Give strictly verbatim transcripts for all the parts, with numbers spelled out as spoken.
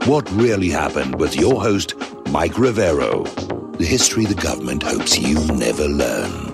What Really Happened with your host, Mike Rivero. The history the government hopes you never learn.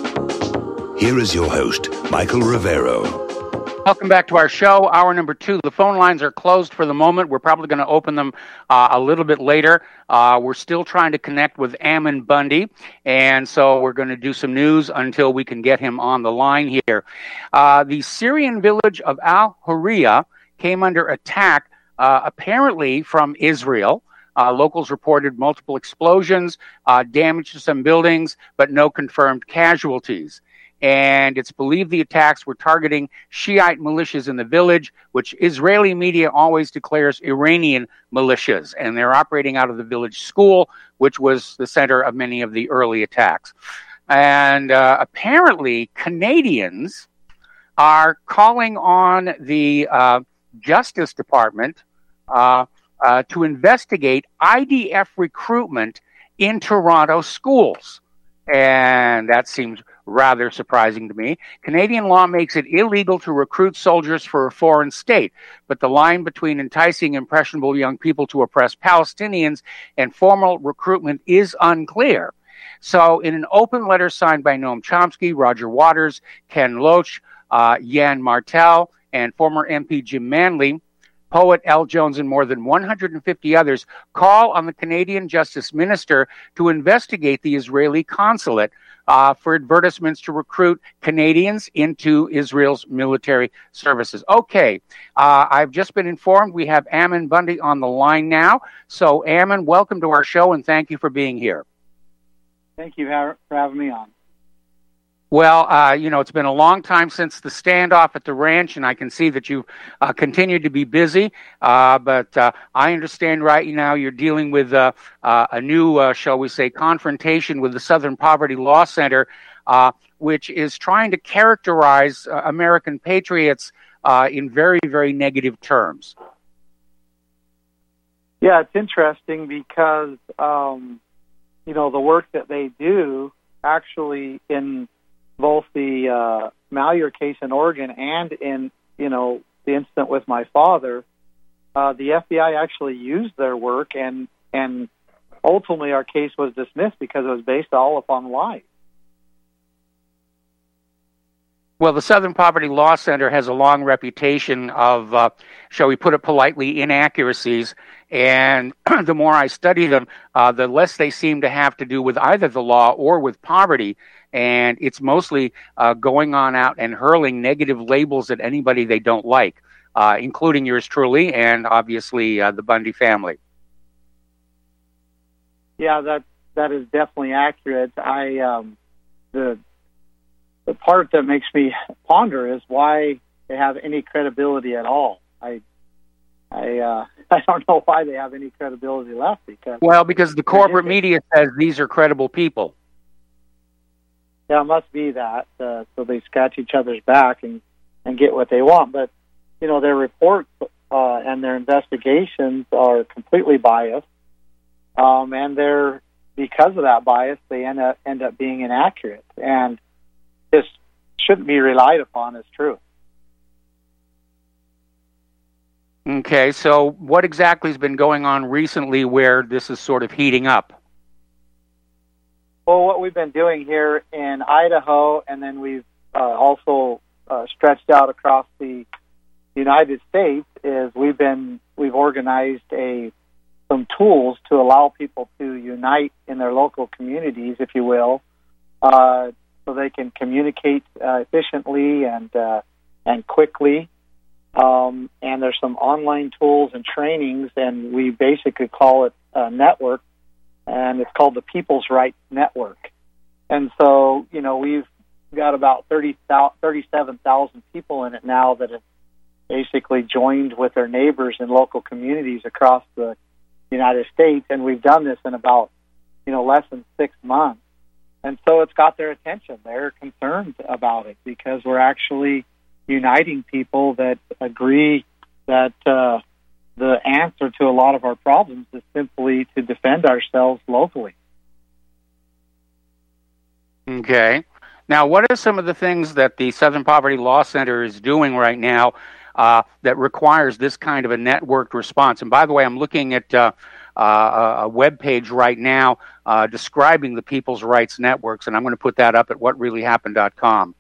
Here is your host, Michael Rivero. Welcome back to our show, hour number two. The phone lines are closed for the moment. We're probably going to open them uh, a little bit later. Uh, we're still trying to connect with Ammon Bundy, and so we're going to do some news until we can get him on the line here. Uh, the Syrian village of Al-Hurriya came under attack, uh, apparently from Israel. Uh, locals reported multiple explosions, uh, damage to some buildings, but no confirmed casualties. And it's believed the attacks were targeting Shiite militias in the village, which Israeli media always declares Iranian militias. And they're operating out of the village school, which was the center of many of the early attacks. And uh, apparently, Canadians are calling on the uh, Justice Department uh, uh, to investigate I D F recruitment in Toronto schools. And that seems rather surprising to me. Canadian law makes it illegal to recruit soldiers for a foreign state, but the line between enticing impressionable young people to oppress Palestinians and formal recruitment is unclear. So in an open letter signed by Noam Chomsky, Roger Waters, Ken Loach, uh, Yan Martel, and former M P Jim Manley, poet L. Jones, and more than one hundred fifty others call on the Canadian Justice Minister to investigate the Israeli consulate uh, for advertisements to recruit Canadians into Israel's military services. Okay, uh, I've just been informed we have Ammon Bundy on the line now. So, Ammon, welcome to our show, and thank you for being here. Thank you for having me on. Well, uh, you know, it's been a long time since the standoff at the ranch, and I can see that you've uh, continued to be busy. Uh, but uh, I understand right now you're dealing with uh, uh, a new, uh, shall we say, confrontation with the Southern Poverty Law Center, uh, which is trying to characterize uh, American patriots uh, in very, very negative terms. Yeah, it's interesting because, um, you know, the work that they do actually in both the uh, Malheur case in Oregon and in, you know, the incident with my father, uh, the F B I actually used their work, and and ultimately our case was dismissed because it was based all upon lies. Well, the Southern Poverty Law Center has a long reputation of, uh, shall we put it politely, inaccuracies. And the more I study them, uh, the less they seem to have to do with either the law or with poverty. And it's mostly uh, going on out and hurling negative labels at anybody they don't like, uh, including yours truly and obviously uh, the Bundy family. Yeah, that that is definitely accurate. I um, the the part that makes me ponder is why they have any credibility at all. I I uh, I don't know why they have any credibility left. Because well, because the corporate media says these are credible people. Yeah, it must be that. Uh, so they scratch each other's back and, and get what they want. But, you know, their reports uh, and their investigations are completely biased. Um, and they're, because of that bias, they end up, end up being inaccurate. And this shouldn't be relied upon as true. Okay, so what exactly has been going on recently where this is sort of heating up? Well, what we've been doing here in Idaho, and then we've uh, also uh, stretched out across the United States, is we've been we've organized a some tools to allow people to unite in their local communities, if you will, uh, so they can communicate uh, efficiently and uh, and quickly. Um, and there's some online tools and trainings, and we basically call it a network. And it's called the People's Rights Network. And so, you know, we've got about thirty, thirty-seven thousand people in it now that have basically joined with their neighbors in local communities across the United States. And we've done this in about, you know, less than six months. And so it's got their attention. They're concerned about it because we're actually uniting people that agree that uh, the answer to a lot of our problems is simply to defend ourselves locally. Okay. Now, what are some of the things that the Southern Poverty Law Center is doing right now uh, that requires this kind of a networked response. And by the way, I'm looking at uh, uh, a web page right now uh, describing the People's Rights Networks, and I'm going to put that up at what really happened dot com.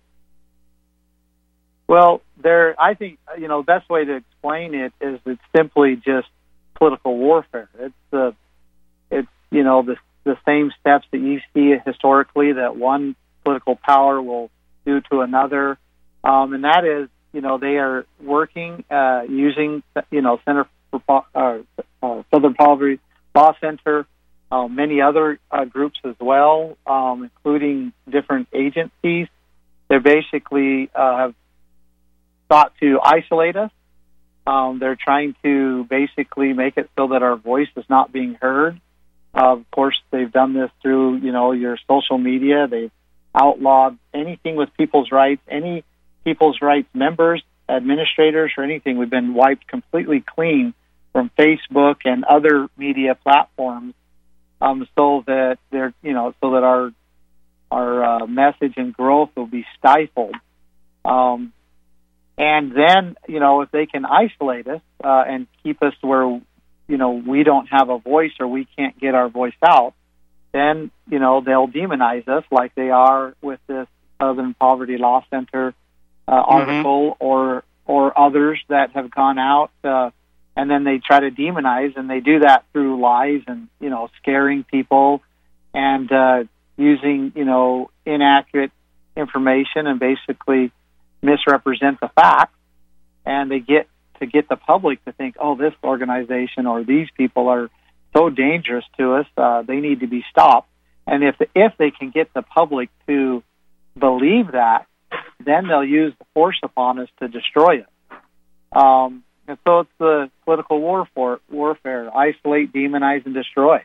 Well, there, I think, you know, the best way to explain it is it's simply just political warfare. It's the, it's you know, the the same steps that you see historically that one political power will do to another, um, and that is, you know, they are working uh, using, you know, Center for uh, uh, Southern Poverty Law Center, uh, many other uh, groups as well, um, including different agencies. They basically uh, have sought to isolate us. Um, they're trying to basically make it so that our voice is not being heard. Uh, of course, they've done this through, you know, your social media. They've outlawed anything with people's rights, any people's rights members, administrators, or anything. We've been wiped completely clean from Facebook and other media platforms, um, so that they're, you know, so that our our uh, message and growth will be stifled. Um, and then, you know, if they can isolate us uh, and keep us where, you know, we don't have a voice or we can't get our voice out, then, you know, they'll demonize us like they are with this Southern Poverty Law Center uh, article, mm-hmm. or or others that have gone out, uh, and then they try to demonize, and they do that through lies and, you know, scaring people and uh, using, you know, inaccurate information and basically misrepresent the facts, and they get to get the public to think, oh, this organization or these people are so dangerous to us, uh, they need to be stopped. And if if they can get the public to believe that, then they'll use the force upon us to destroy us. Um, and so it's the political war for, warfare, isolate, demonize, and destroy.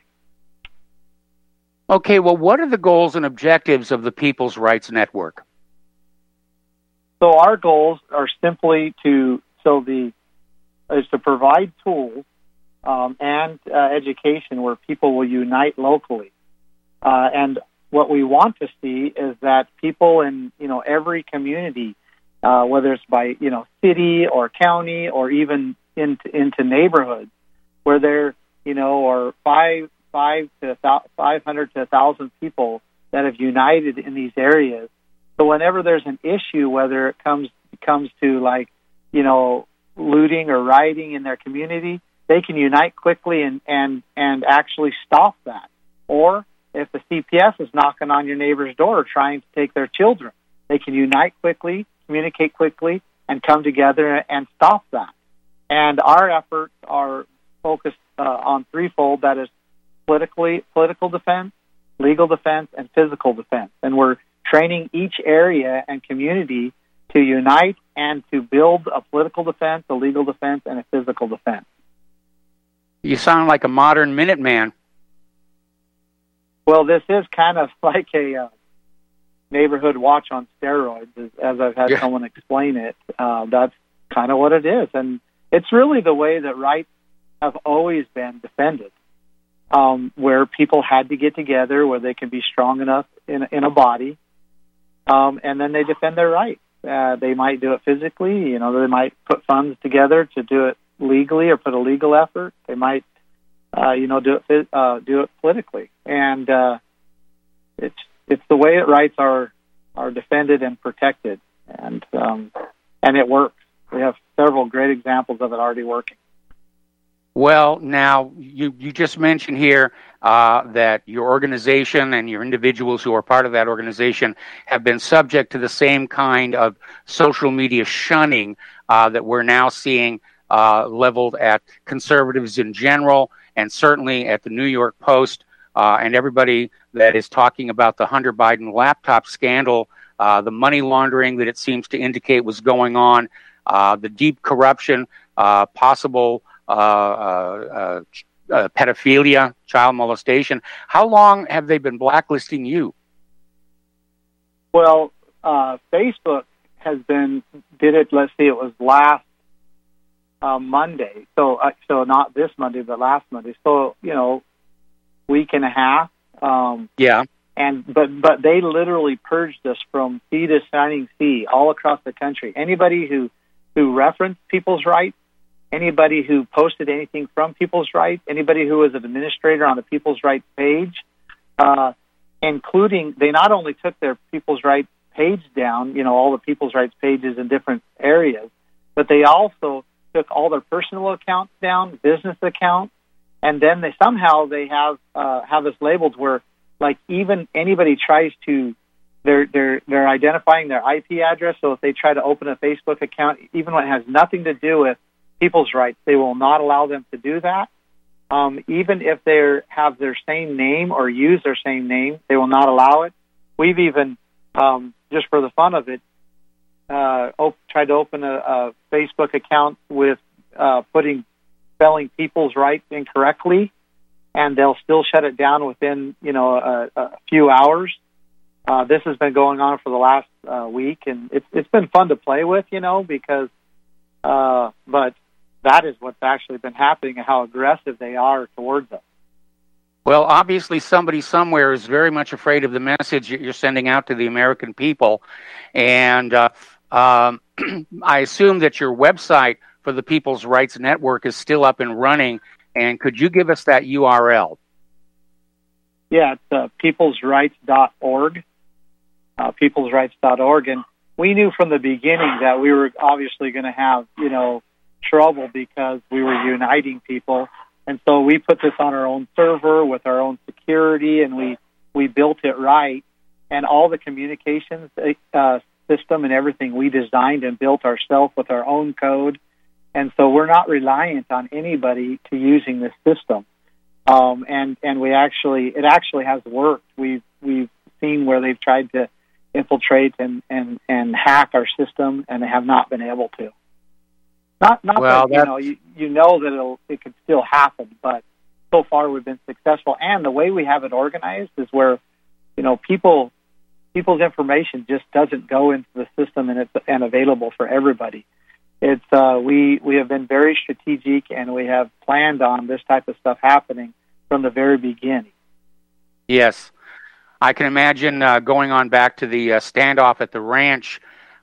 Okay, well, what are the goals and objectives of the People's Rights Network? So our goals are simply to, so the, is to provide tools um, and uh, education where people will unite locally. Uh, and what we want to see is that people in, you know, every community, uh, whether it's by, you know, city or county or even into, into neighborhoods, where there, you know, are five, five to five hundred to a thousand people that have united in these areas. So whenever there's an issue, whether it comes comes to like, you know, looting or rioting in their community, they can unite quickly and, and, and actually stop that. Or if the C P S is knocking on your neighbor's door trying to take their children, they can unite quickly, communicate quickly, and come together and stop that. And our efforts are focused uh, on threefold. That is politically, political defense, legal defense, and physical defense. And we're training each area and community to unite and to build a political defense, a legal defense, and a physical defense. You sound like a modern Minuteman. Well, this is kind of like a uh, neighborhood watch on steroids, as, as I've had yeah. someone explain it. Uh, that's kind of what it is. And it's really the way that rights have always been defended, um, where people had to get together, where they can be strong enough in, in a body, um, and then they defend their rights. Uh, they might do it physically, you know, they might put funds together to do it legally or put a legal effort. They might, uh, you know, do it uh, do it politically. And uh, it's it's the way that rights are are defended and protected, and um, and it works. We have several great examples of it already working. Well, now, you, you just mentioned here uh, that your organization and your individuals who are part of that organization have been subject to the same kind of social media shunning uh, that we're now seeing uh, leveled at conservatives in general, and certainly at the New York Post, uh, and everybody that is talking about the Hunter Biden laptop scandal, uh, the money laundering that it seems to indicate was going on, uh, the deep corruption, uh, possible Uh, uh, uh, pedophilia, child molestation. How long have they been blacklisting you? Well, uh, Facebook has been, did it, let's see, it was last uh, Monday. So, uh, so not this Monday, but last Monday. So, you know, week and a half. Um, yeah. And, but, but they literally purged us from sea to shining sea all across the country. Anybody who who referenced People's Rights, anybody who posted anything from People's Rights, anybody who was an administrator on the People's Rights page, uh, including, they not only took their People's Rights page down, you know, all the People's Rights pages in different areas, but they also took all their personal accounts down, business accounts, and then they somehow they have uh, have us labeled where, like, even anybody tries to, they're they're they're identifying their I P address. So if they try to open a Facebook account, even when it has nothing to do with People's Rights, they will not allow them to do that. Um, even if they have their same name or use their same name, they will not allow it. We've even, um, just for the fun of it, uh, op- tried to open a, a Facebook account with uh, putting spelling People's Rights incorrectly, and they'll still shut it down within, you know, a, a few hours. Uh, this has been going on for the last uh, week, and it's it's been fun to play with, you know, because, uh, but that is what's actually been happening and how aggressive they are towards us. Well, obviously somebody somewhere is very much afraid of the message that you're sending out to the American people. And uh, um, I assume that your website for the People's Rights Network is still up and running. And could you give us that U R L? Yeah, it's uh, peoples rights dot org, uh, peoples rights dot org. And we knew from the beginning that we were obviously going to have, you know, trouble because we were uniting people. And so we put this on our own server with our own security, and we, we built it right. And all the communications uh, system and everything we designed and built ourselves with our own code. And so we're not reliant on anybody to using this system. Um, and, and we actually, it actually has worked. We've, we've seen where they've tried to infiltrate and, and, and hack our system, and they have not been able to. Not, not well, that, you know, you, you know that it'll, it could still happen, but so far we've been successful. And the way we have it organized is where, you know, people, people's information just doesn't go into the system and it's and available for everybody. It's, uh, we, we have been very strategic, and we have planned on this type of stuff happening from the very beginning. Yes. I can imagine uh, going on back to the uh, standoff at the ranch,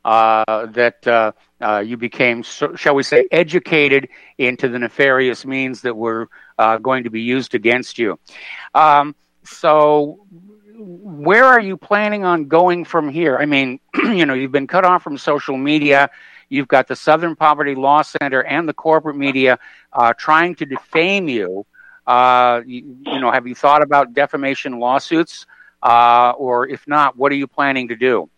uh, that uh, uh, you became, so, shall we say, educated into the nefarious means that were uh, going to be used against you. Um, so where are you planning on going from here? I mean, you know, you've been cut off from social media. You've got the Southern Poverty Law Center and the corporate media uh, trying to defame you. Uh, you. You know, have you thought about defamation lawsuits? Uh, or if not, what are you planning to do?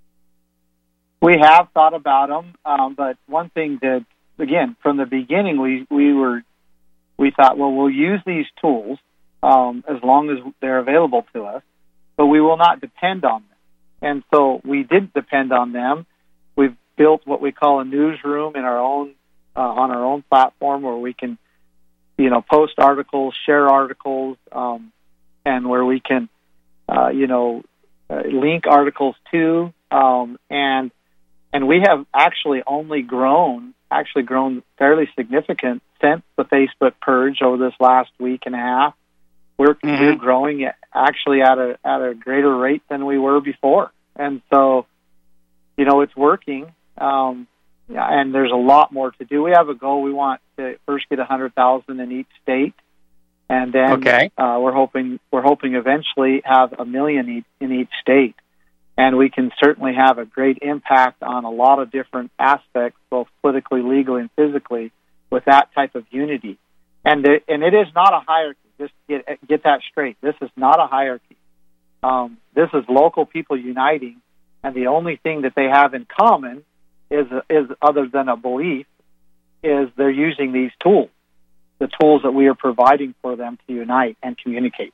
We have thought about them, um, but one thing that, again, from the beginning, we, we were we thought, well, we'll use these tools um, as long as they're available to us, but we will not depend on them. And so we didn't depend on them. We've built what we call a newsroom in our own uh, on our own platform, where we can, you know, post articles, share articles, um, and where we can, uh, you know, uh, link articles to, um, and and we have actually only grown, actually grown fairly significant since the Facebook purge over this last week and a half. We're mm-hmm. we're growing actually at a at a greater rate than we were before, and so, you know, it's working. Um, yeah, and there's a lot more to do. We have a goal. We want to first get a hundred thousand in each state, and then okay. uh, we're hoping we're hoping eventually have a million each, in each state, and we can certainly have a great impact on a lot of different aspects, both politically, legally, and physically, with that type of unity. And the, and it is not a hierarchy. Just get get that straight. This is not a hierarchy. Um, this is local people uniting, and the only thing that they have in common is is other than a belief, is they're using these tools, the tools that we are providing for them to unite and communicate.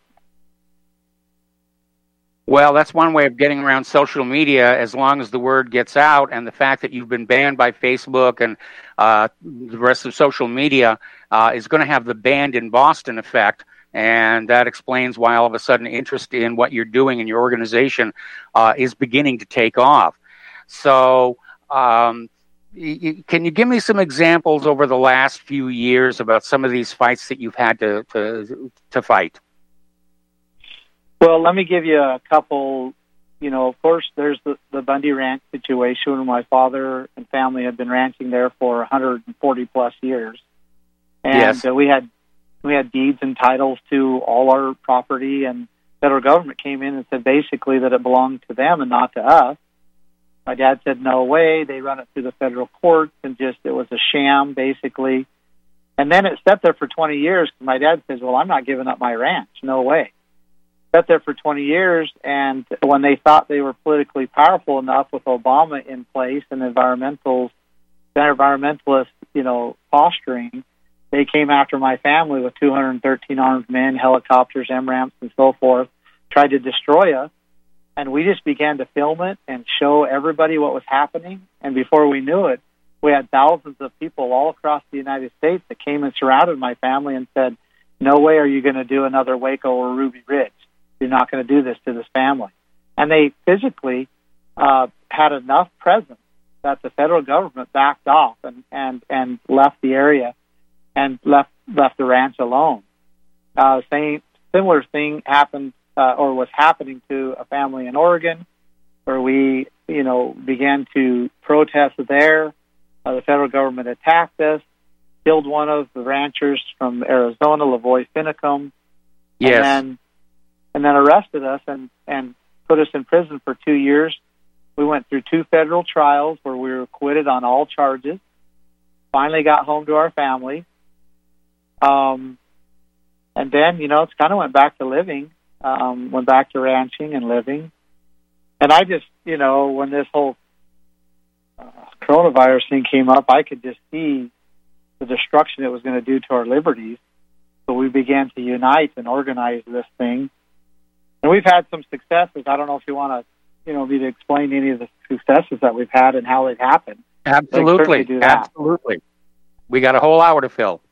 Well, that's one way of getting around social media, as long as the word gets out, and the fact that you've been banned by Facebook and uh, the rest of social media uh, is going to have the banned in Boston effect, and that explains why all of a sudden interest in what you're doing in your organization uh, is beginning to take off. So um, y- can you give me some examples over the last few years about some of these fights that you've had to to, to fight? Well, let me give you a couple you know, of course, there's the, the Bundy Ranch situation when my father and family had been ranching there for one hundred forty plus years. And yes. uh, we had we had deeds and titles to all our property, and federal government came in and said basically that it belonged to them and not to us. My dad said, no way. They run it through the federal courts, and just it was a sham, basically. And then it sat there for twenty years. My dad says, well, I'm not giving up my ranch. No way. Sat there for twenty years, and when they thought they were politically powerful enough with Obama in place and environmentals, environmentalists, you know, posturing, they came after my family with two hundred thirteen armed men, helicopters, M RAMs, and so forth, tried to destroy us. And we just began to film it and show everybody what was happening. And before we knew it, we had thousands of people all across the United States that came and surrounded my family and said, no way are you going to do another Waco or Ruby Ridge. You're not going to do this to this family. And they physically uh, had enough presence that the federal government backed off and, and, and left the area and left left the ranch alone. Uh, same similar thing happened uh, or was happening to a family in Oregon, where we, you know, began to protest there. Uh, the federal government attacked us, killed one of the ranchers from Arizona, Lavoy Finicum, yes, and then and then arrested us and, and put us in prison for two years. We went through two federal trials where we were acquitted on all charges. Finally got home to our family. Um, and then, you know, it's kind of went back to living, um, went back to ranching and living. And I just, you know, when this whole uh, coronavirus thing came up, I could just see the destruction it was going to do to our liberties. So we began to unite and organize this thing. And we've had some successes. I don't know if you want to, you know, me to explain any of the successes that we've had and how they've happened. Absolutely. Do that. Absolutely. We got a whole hour to fill.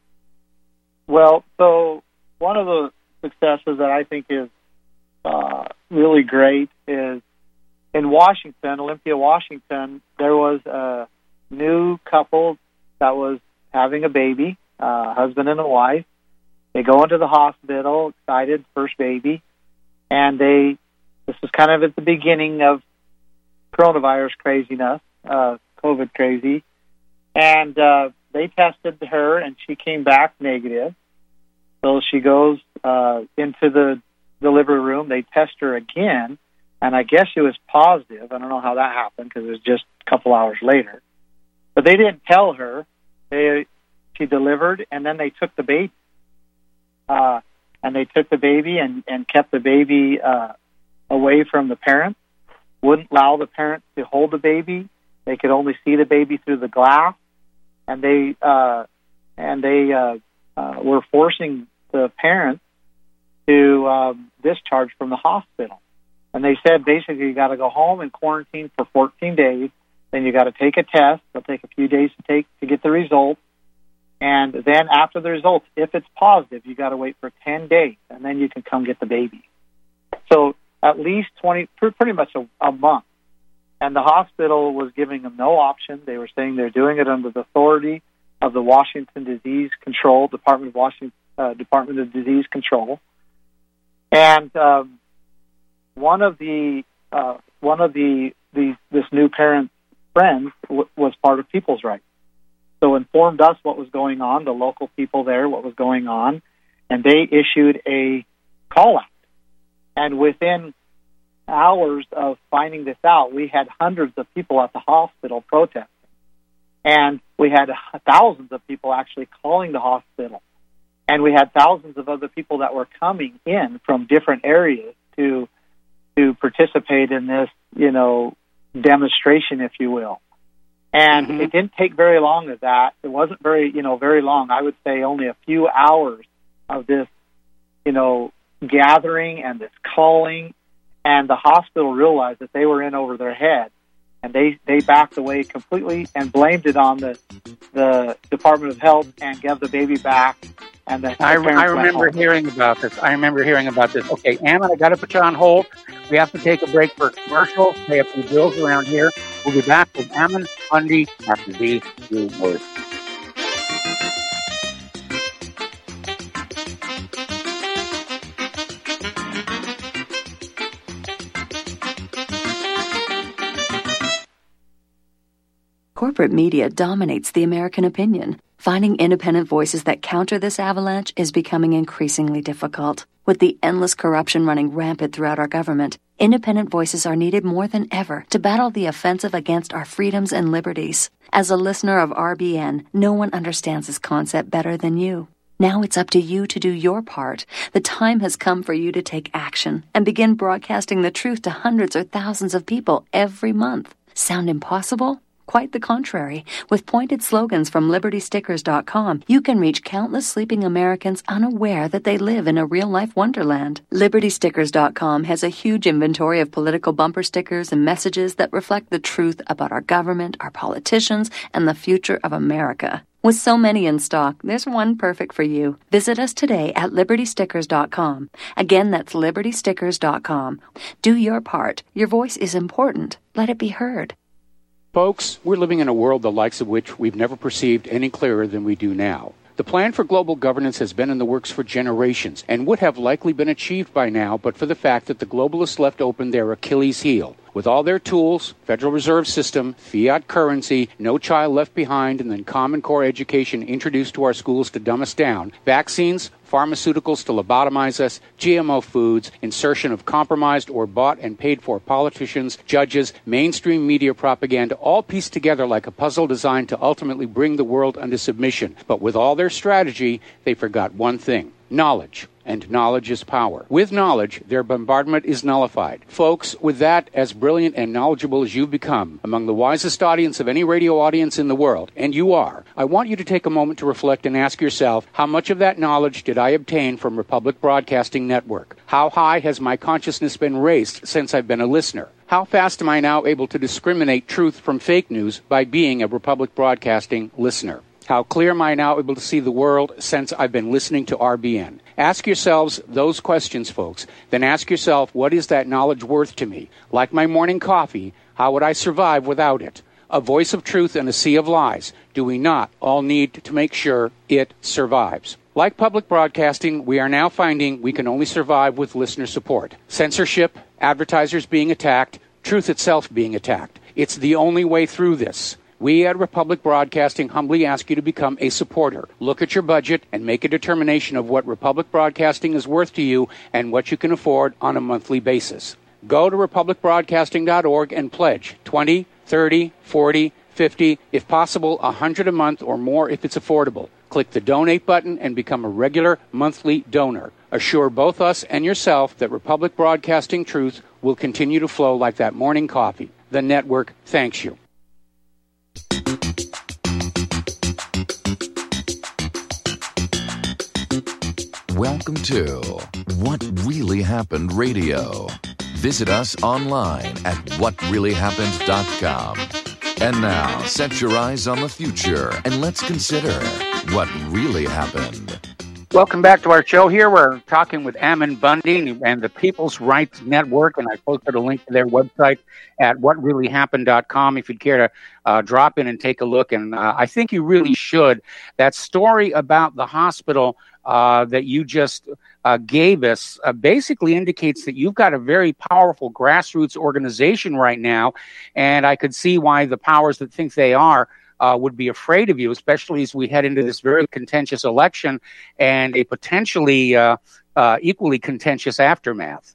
Well, so one of the successes that I think is uh, really great is in Washington, Olympia, Washington, there was a new couple that was having a baby, uh, husband and a wife. They go into the hospital, excited, first baby, and they, this was kind of at the beginning of coronavirus craziness, uh, COVID crazy, and uh, they tested her, and she came back negative. So she goes uh, into the delivery room. They test her again, and I guess she was positive. I don't know how that happened because it was just a couple hours later. But they didn't tell her. They She delivered, and then they took the baby. Uh, and they took the baby and, and kept the baby uh, away from the parents, wouldn't allow the parents to hold the baby. They could only see the baby through the glass. And they uh, and they uh, uh, were forcing the parents to um, discharge from the hospital. And they said, basically, you got to go home and quarantine for fourteen days. Then you got to take a test. It'll take a few days to take to get the results. And then after the results, if it's positive, you got to wait for ten days, and then you can come get the baby. So at least twenty, pretty much a, a month. And the hospital was giving them no option. They were saying they're doing it under the authority of the Washington Disease Control, Department of Washington, uh, Department of Disease Control. And um, one of the uh, one of the, the this new parent's friends w- was part of People's Rights. So informed us what was going on, the local people there, what was going on, and they issued a call out. And within hours of finding this out, we had hundreds of people at the hospital protesting. And we had thousands of people actually calling the hospital. And we had thousands of other people that were coming in from different areas to to participate in this, you know, demonstration, if you will. And mm-hmm. It didn't take very long of that. It wasn't very, you know, very long. I would say only a few hours of this, you know, gathering and this calling. And the hospital realized that they were in over their head, and they, they backed away completely and blamed it on the the Department of Health and gave the baby back. And the, the I, I remember hearing about this. I remember hearing about this. Okay, Ammon, I got to put you on hold. We have to take a break for a commercial, pay a few bills around here. We'll be back with Ammon Bundy after these few words. Corporate media dominates the American opinion. Finding independent voices that counter this avalanche is becoming increasingly difficult. With the endless corruption running rampant throughout our government, independent voices are needed more than ever to battle the offensive against our freedoms and liberties. As a listener of R B N, no one understands this concept better than you. Now it's up to you to do your part. The time has come for you to take action and begin broadcasting the truth to hundreds or thousands of people every month. Sound impossible? Quite the contrary. With pointed slogans from Liberty Stickers dot com, you can reach countless sleeping Americans unaware that they live in a real-life wonderland. Liberty Stickers dot com has a huge inventory of political bumper stickers and messages that reflect the truth about our government, our politicians, and the future of America. With so many in stock, there's one perfect for you. Visit us today at Liberty Stickers dot com. Again, that's Liberty Stickers dot com. Do your part. Your voice is important. Let it be heard. Folks, we're living in a world the likes of which we've never perceived any clearer than we do now. The plan for global governance has been in the works for generations and would have likely been achieved by now but for the fact that the globalists left open their Achilles heel. With all their tools, Federal Reserve System, fiat currency, no child left behind, and then Common Core education introduced to our schools to dumb us down, vaccines, pharmaceuticals to lobotomize us, G M O foods, insertion of compromised or bought and paid for politicians, judges, mainstream media propaganda, all pieced together like a puzzle designed to ultimately bring the world under submission. But with all their strategy, they forgot one thing: knowledge. And knowledge is power. With knowledge, their bombardment is nullified. Folks, with that, as brilliant and knowledgeable as you've become, among the wisest audience of any radio audience in the world, and you are, I want you to take a moment to reflect and ask yourself, how much of that knowledge did I obtain from Republic Broadcasting Network? How high has my consciousness been raised since I've been a listener? How fast am I now able to discriminate truth from fake news by being a Republic Broadcasting listener? How clear am I now able to see the world since I've been listening to R B N? Ask yourselves those questions, folks. Then ask yourself, what is that knowledge worth to me? Like my morning coffee, how would I survive without it? A voice of truth in a sea of lies. Do we not all need to make sure it survives? Like public broadcasting, we are now finding we can only survive with listener support. Censorship, advertisers being attacked, truth itself being attacked. It's the only way through this. We at Republic Broadcasting humbly ask you to become a supporter. Look at your budget and make a determination of what Republic Broadcasting is worth to you and what you can afford on a monthly basis. Go to Republic Broadcasting dot org and pledge twenty, thirty, forty, fifty, if possible, one hundred a month or more if it's affordable. Click the donate button and become a regular monthly donor. Assure both us and yourself that Republic Broadcasting truth will continue to flow like that morning coffee. The network thanks you. Welcome to What Really Happened Radio. Visit us online at what really happened dot com. And now, set your eyes on the future and let's consider what really happened. Welcome back to our show. Here we're talking with Ammon Bundy and the People's Rights Network, and I posted a link to their website at what really happened dot com if you'd care to uh, drop in and take a look. And uh, I think you really should. That story about the hospital uh, that you just uh, gave us uh, basically indicates that you've got a very powerful grassroots organization right now, and I could see why the powers that think they are Uh, would be afraid of you, especially as we head into this very contentious election and a potentially uh, uh, equally contentious aftermath.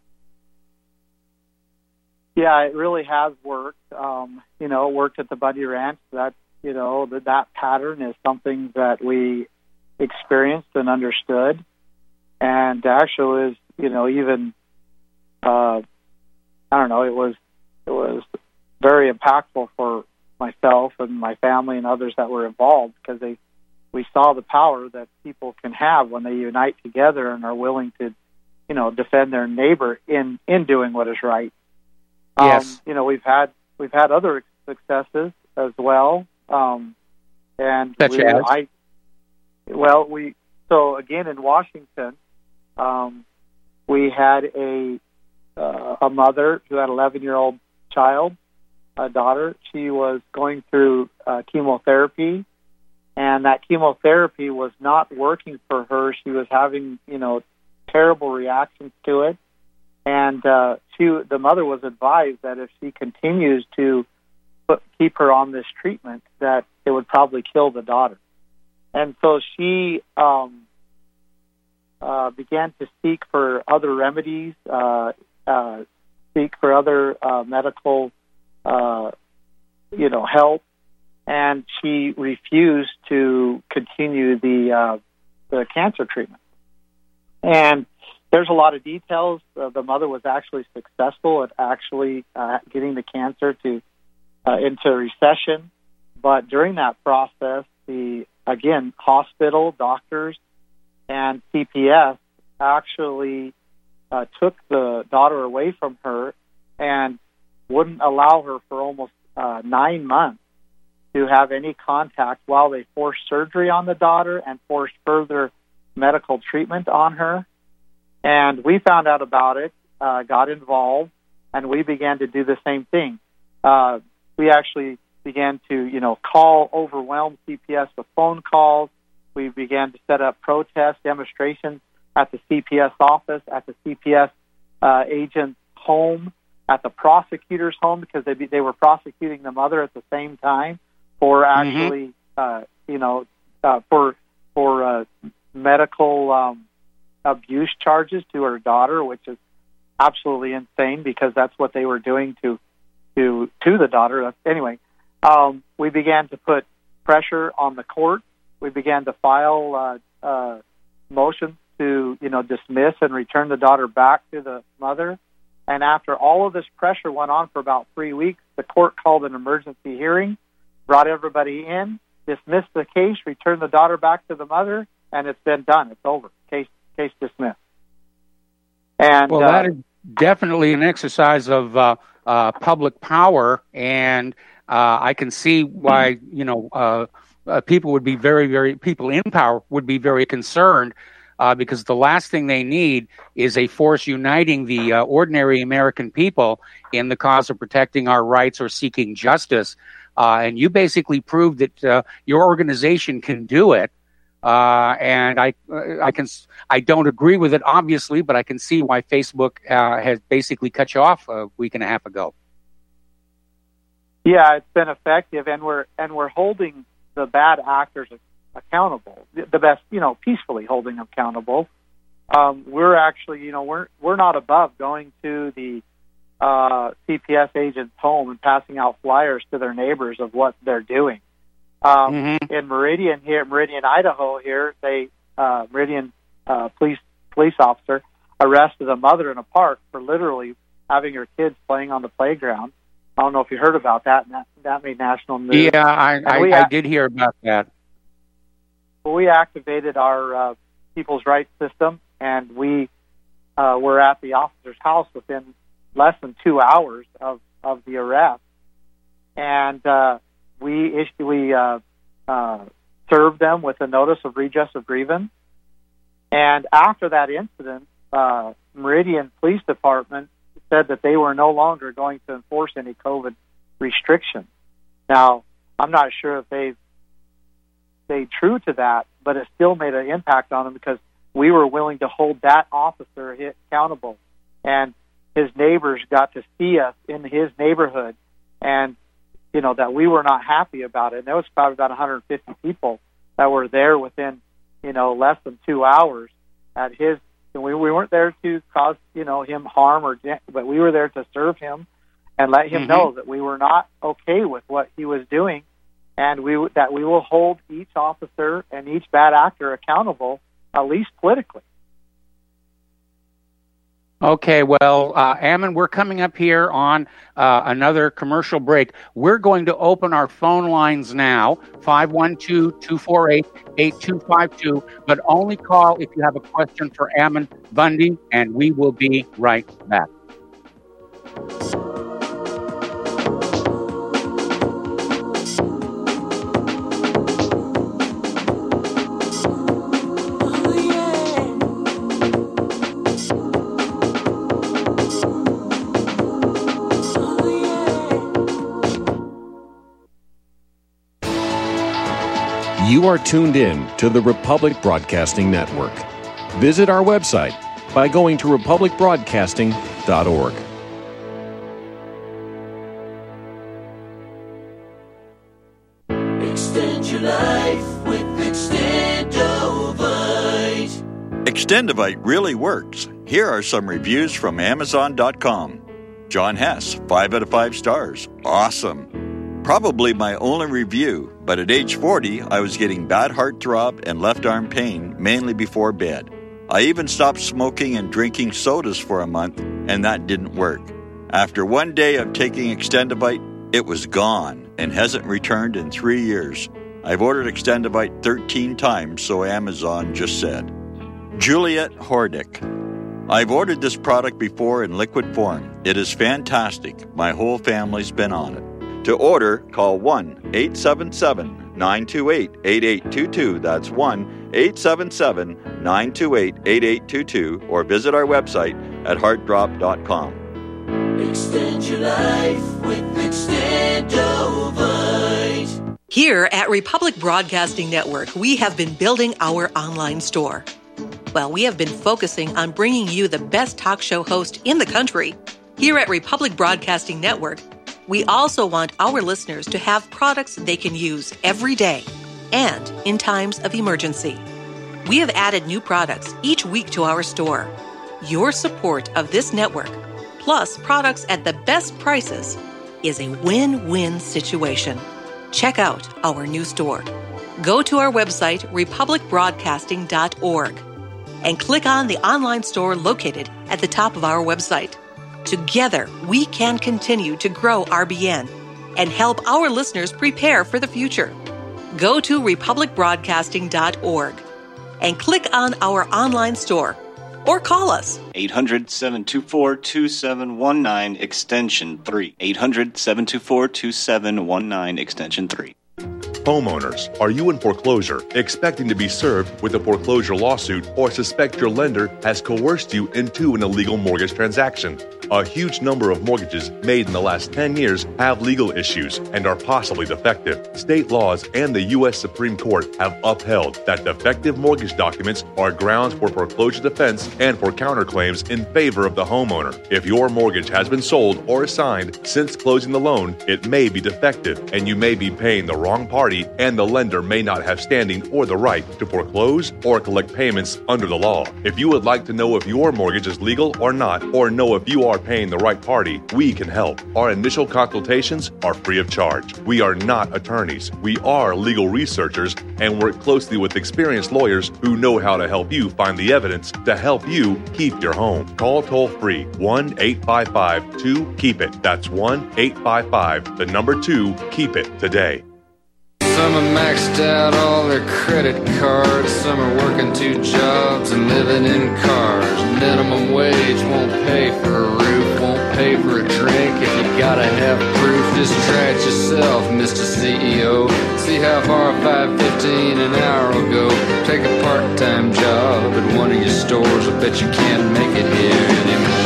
Yeah, it really has worked. Um, you know, worked at the Bundy Ranch. That you know that that pattern is something that we experienced and understood, and actually was you know even uh, I don't know it was it was very impactful for myself and my family and others that were involved, because they we saw the power that people can have when they unite together and are willing to, you know, defend their neighbor in, in doing what is right. Yes. Um, you know, we've had we've had other successes as well. Um, and Such we, as? I well we so again in Washington, um, we had a uh, a mother who had an eleven year old child. A daughter. She was going through uh, chemotherapy, and that chemotherapy was not working for her. She was having, you know, terrible reactions to it, and uh, she, the mother was advised that if she continues to put, keep her on this treatment, that it would probably kill the daughter. And so she um, uh, began to seek for other remedies, uh, uh, seek for other uh, medical, uh, you know, help, and she refused to continue the uh, the cancer treatment. And there's a lot of details. Uh, the mother was actually successful at actually uh, getting the cancer to uh, into recession, but during that process, the again hospital, doctors, and C P S actually uh, took the daughter away from her and wouldn't allow her for almost uh, nine months to have any contact while they forced surgery on the daughter and forced further medical treatment on her. And we found out about it, uh, got involved, and we began to do the same thing. Uh, we actually began to, you know, call, overwhelm C P S with phone calls. We began to set up protest demonstrations at the C P S office, at the C P S uh, agent's home, at the prosecutor's home, because they be, they were prosecuting the mother at the same time for actually, mm-hmm. uh, you know, uh, for for uh, medical um, abuse charges to her daughter, which is absolutely insane because that's what they were doing to to to the daughter. Anyway, um, we began to put pressure on the court. We began to file uh, uh, motions to, you know, dismiss and return the daughter back to the mother. And after all of this pressure went on for about three weeks, the court called an emergency hearing, brought everybody in, dismissed the case, returned the daughter back to the mother, and it's been done. It's over. Case case dismissed. And well, uh, that is definitely an exercise of uh, uh, public power, and uh, I can see why, you know, uh, uh, people would be very, very people in power would be very concerned. Uh, because the last thing they need is a force uniting the uh, ordinary American people in the cause of protecting our rights or seeking justice. Uh, and you basically proved that uh, your organization can do it. Uh, and I, I can, I don't agree with it, obviously, but I can see why Facebook uh, has basically cut you off a week and a half ago. Yeah, it's been effective, and we're and we're holding the bad actors accountable, the best, you know, peacefully holding them accountable. Um, we're actually, you know, we're we're not above going to the uh, C P S agent's home and passing out flyers to their neighbors of what they're doing. Um, mm-hmm. In Meridian here, Meridian, Idaho here, they uh, Meridian uh, police police officer arrested a mother in a park for literally having her kids playing on the playground. I don't know if you heard about that. That, that made national news. Yeah, I, I, I, I did hear about that. We activated our uh, people's rights system, and we uh, were at the officer's house within less than two hours of, of the arrest. And uh, we issued, we uh, uh, served them with a notice of redress of grievance. And after that incident, uh, Meridian Police Department said that they were no longer going to enforce any COVID restrictions. Now, I'm not sure if they've stayed true to that, but it still made an impact on him because we were willing to hold that officer accountable. And his neighbors got to see us in his neighborhood, and, you know, that we were not happy about it. And there was probably about one hundred fifty people that were there within, you know, less than two hours at his, and we, we weren't there to cause, you know, him harm, or, but we were there to serve him and let him mm-hmm. know that we were not okay with what he was doing. And we that we will hold each officer and each bad actor accountable, at least politically. Okay, well, uh, Ammon, we're coming up here on uh, another commercial break. We're going to open our phone lines now, five one two, two four eight, eight two five two, but only call if you have a question for Ammon Bundy, and we will be right back. You are tuned in to the Republic Broadcasting Network. Visit our website by going to republic broadcasting dot org. Extend your life with Extendovite. Extendovite really works. Here are some reviews from Amazon dot com. John Hess, five out of five stars. Awesome. Probably my only review, but at age forty, I was getting bad heartthrob and left arm pain, mainly before bed. I even stopped smoking and drinking sodas for a month, and that didn't work. After one day of taking Extendovite, it was gone and hasn't returned in three years. I've ordered Extendovite thirteen times, so Amazon just said. Juliet Hordick. I've ordered this product before in liquid form. It is fantastic. My whole family's been on it. To order, call one eight seven seven, nine two eight, eight eight two two. That's one eight seven seven, nine two eight, eight eight two two, or visit our website at heart drop dot com. Extend your life with Extendovite. Here at Republic Broadcasting Network, we have been building our online store. Well, we have been focusing on bringing you the best talk show host in the country. Here at Republic Broadcasting Network, we also want our listeners to have products they can use every day and in times of emergency. We have added new products each week to our store. Your support of this network, plus products at the best prices, is a win-win situation. Check out our new store. Go to our website, republic broadcasting dot org, and click on the online store located at the top of our website. Together, we can continue to grow R B N and help our listeners prepare for the future. Go to republic broadcasting dot org and click on our online store or call us. eight hundred, seven two four, two seven one nine, extension three. eight hundred, seven two four, two seven one nine, extension three. Homeowners, are you in foreclosure, expecting to be served with a foreclosure lawsuit, or suspect your lender has coerced you into an illegal mortgage transaction? A huge number of mortgages made in the last ten years have legal issues and are possibly defective. State laws and the U S Supreme Court have upheld that defective mortgage documents are grounds for foreclosure defense and for counterclaims in favor of the homeowner. If your mortgage has been sold or assigned since closing the loan, it may be defective and you may be paying the wrong party, and the lender may not have standing or the right to foreclose or collect payments under the law. If you would like to know if your mortgage is legal or not, or know if you are paying the right party, we can help. Our initial consultations are free of charge. We are not attorneys. We are legal researchers and work closely with experienced lawyers who know how to help you find the evidence to help you keep your home. Call toll-free one eight five five, two, keep it. That's one eight five five, the number two, keep it today. Some have maxed out all their credit cards. Some are working two jobs and living in cars. Minimum wage won't pay for a roof, won't pay for a drink. If you gotta have proof, just try it yourself, Mister C E O. See how far five fifteen an hour will go. Take a part-time job at one of your stores. I bet you can't make it here anymore.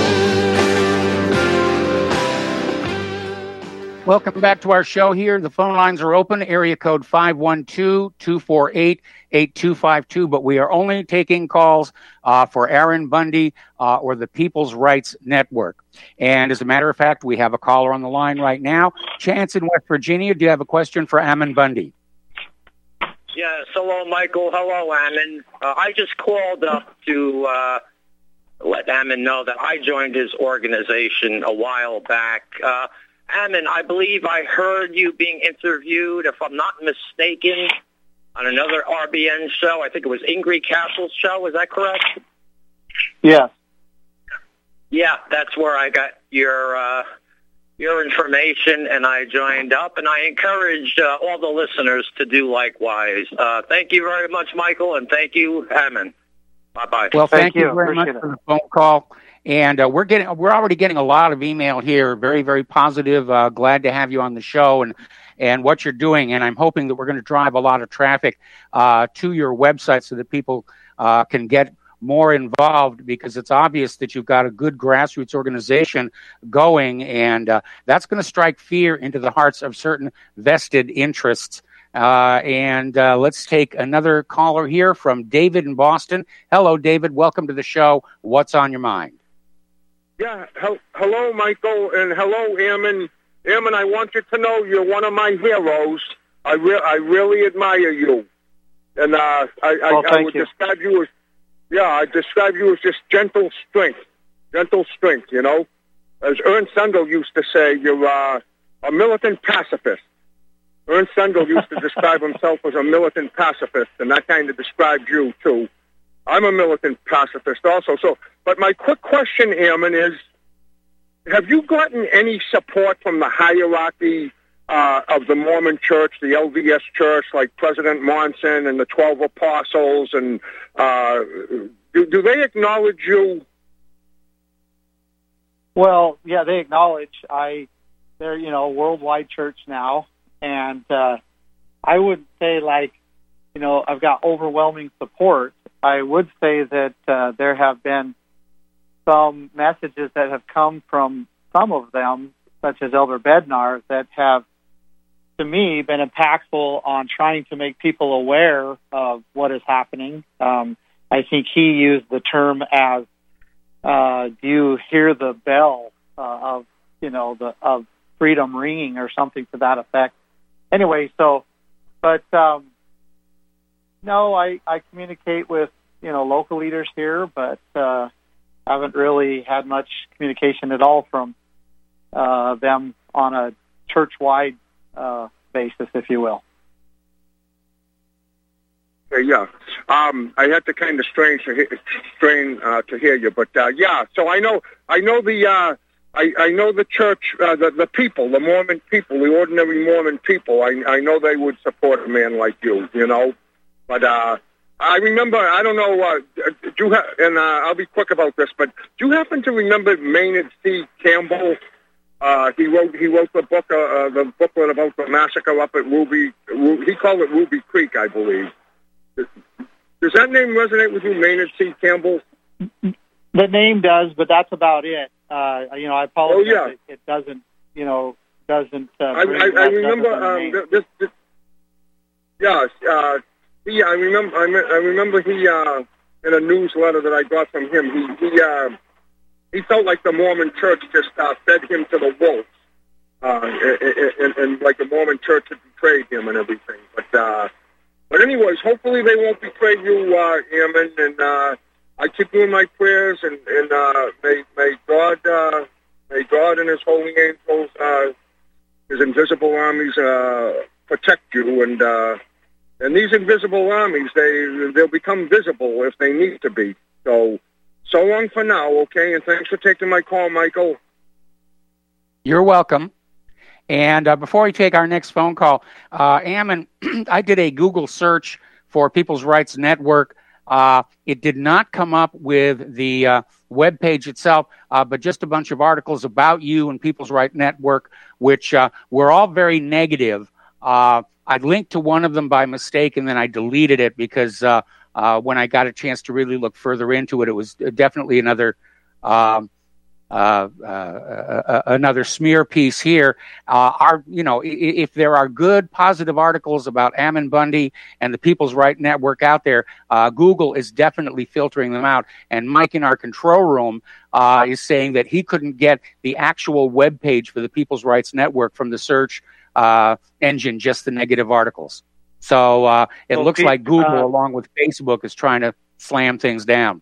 Welcome back to our show here. The phone lines are open, area code five one two, two four eight, eight two five two, but we are only taking calls uh, for Aaron Bundy uh, or the People's Rights Network. And as a matter of fact, we have a caller on the line right now. Chance in West Virginia, do you have a question for Ammon Bundy? Yes, hello, Michael. Hello, Ammon. Uh, I just called up to uh, let Ammon know that I joined his organization a while back. Uh, Ammon, I believe I heard you being interviewed, if I'm not mistaken, on another R B N show. I think it was Ingrid Castle's show. Is that correct? Yes. Yeah, that's where I got your uh, your information, and I joined up, and I encourage uh, all the listeners to do likewise. Uh, thank you very much, Michael, and thank you, Ammon. Bye-bye. Well, thank, thank you, you very Appreciate much it. for the phone call. And uh, we're getting, we're already getting a lot of email here. Very, very positive. Uh, glad to have you on the show and and what you're doing. And I'm hoping that we're going to drive a lot of traffic uh, to your website so that people uh, can get more involved, because it's obvious that you've got a good grassroots organization going, and uh, that's going to strike fear into the hearts of certain vested interests. Uh, and uh, let's take another caller here from David in Boston. Hello, David. Welcome to the show. What's on your mind? Yeah, he- hello, Michael, and hello, Ammon. Ammon, I want you to know you're one of my heroes. I re- I really admire you, and uh, I I, well, I would you. describe you as yeah, I describe you as just gentle strength, gentle strength. You know, as Ernst Sundel used to say, you're uh, a militant pacifist. Ernst Sundel used to describe himself as a militant pacifist, and that kind of describes you, too. I'm a militant pacifist also. So, but my quick question, Airman, is, have you gotten any support from the hierarchy uh, of the Mormon Church, the L D S Church, like President Monson and the Twelve Apostles, and uh, do, do they acknowledge you? Well, yeah, they acknowledge I, they're, you know, worldwide church now. And uh, I would say, like, you know, I've got overwhelming support. I would say that uh, there have been some messages that have come from some of them, such as Elder Bednar, that have, to me, been impactful on trying to make people aware of what is happening. Um, I think he used the term as, uh, do you hear the bell uh, of, you know, the of freedom ringing or something to that effect. Anyway, so, but, um, no, I, I communicate with, you know, local leaders here, but uh, haven't really had much communication at all from uh, them on a church-wide uh, basis, if you will. Uh, yeah, um, I had to kind of strain to hear, strain uh, to hear you, but uh, yeah. So I know, I know the, uh, I, I know the church, uh, the the people, the Mormon people, the ordinary Mormon people. I I know they would support a man like you, you know. But uh, I remember, I don't know, uh, do you ha- and uh, I'll be quick about this, but do you happen to remember Maynard C. Campbell? Uh, he wrote he wrote the book, uh, uh, the booklet about the massacre up at Ruby. Ru- he called it Ruby Creek, I believe. Does that name resonate with you, Maynard C. Campbell? The name does, but that's about it. Uh, you know, I apologize. Oh, yeah. It, it doesn't, you know, doesn't. Uh, I, bring I, I up remember. nothing Um, this, this, yeah, uh, he. I remember. I, me- I remember he uh, in a newsletter that I got from him. He he uh, he felt like the Mormon Church just uh, fed him to the wolves, uh, and, and, and like the Mormon Church had betrayed him and everything. But uh, but anyways, hopefully they won't betray you, uh, Airman, and. Uh, I keep doing my prayers, and, and uh, may may God uh, may God and His holy angels, uh, His invisible armies, uh, protect you. And uh, and these invisible armies, they they'll become visible if they need to be. So so long for now, okay? And thanks for taking my call, Michael. You're welcome. And uh, before we take our next phone call, uh, Ammon, I did a Google search for People's Rights Network. Uh, it did not come up with the uh, web page itself, uh, but just a bunch of articles about you and People's Rights Network, which uh, were all very negative. Uh, I linked to one of them by mistake, and then I deleted it because uh, uh, when I got a chance to really look further into it, it was definitely another um, uh, uh, uh, another smear piece here. Uh, our, you know, if there are good, positive articles about Ammon Bundy and the People's Rights Network out there, uh, Google is definitely filtering them out. And Mike in our control room uh, is saying that he couldn't get the actual web page for the People's Rights Network from the search uh, engine, just the negative articles. So uh, it well, looks Pete, like Google, uh, along with Facebook, is trying to slam things down.